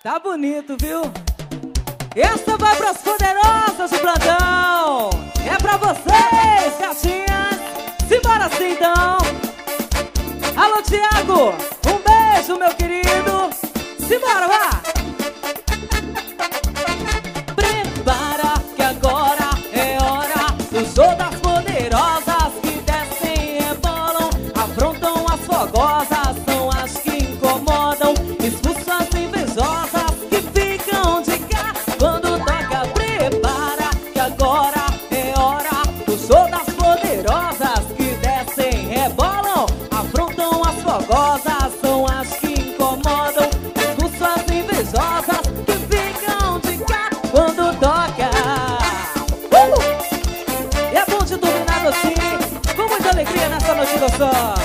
Tá bonito, viu? Essa vai pras poderosas do plantão. É pra vocês, gatinhas. Simbora assim, então. Alô, Thiago. Um beijo, meu querido. Simbora, vá. Prepara que agora é hora do show das poderosas que descem e rebolam, afrontam as fogosas, são as que incomodam, expulsam as invejosas que ficam de cá quando toca. Prepara que agora é hora do show das poderosas que descem e rebolam, afrontam as fogosas, são as que incomodam, expulsam as invejosas que ficam de cá quando toca. E é bom de dominar assim, com muita alegria nessa noite gostosa.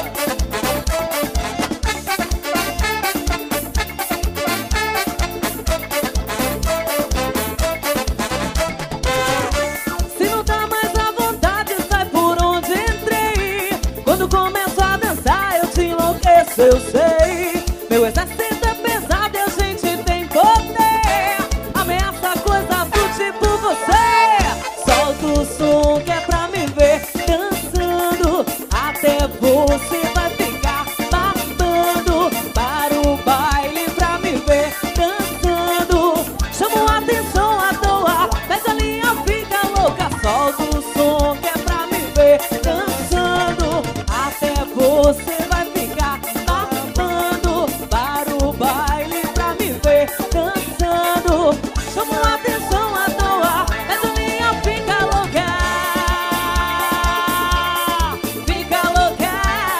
Se não tá mais à vontade, sai por onde entrei. Quando começo a dançar, eu te enlouqueço, eu sei. Meu exército é pesado e a gente tem poder. Ameaça coisa do tipo você. Solta o som que é pra me ver dançando. Até você vai ficar babando. Para o baile pra me ver dançando. Chamo a atenção à toa, pega a linha, fica louca. Solta o som que é pra me ver dançando. Até você vai ficar babando. Para o baile pra me ver dançando. Chamo a atenção à toa, pega a linha, fica louca. Fica louca.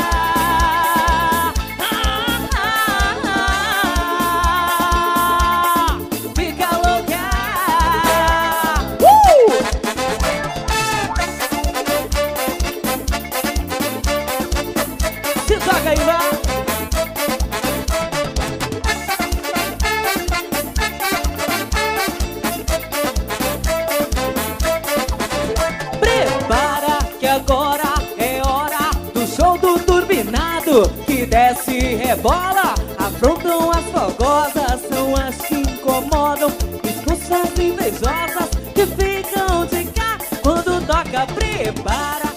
Fica louca. Se toca aí, vai. Prepara que agora é hora do show do turbinado que desce e rebola, afrontam as fogosas, são as que incomodam, expulsam as invejosas que ficam de cá quando toca. Prepara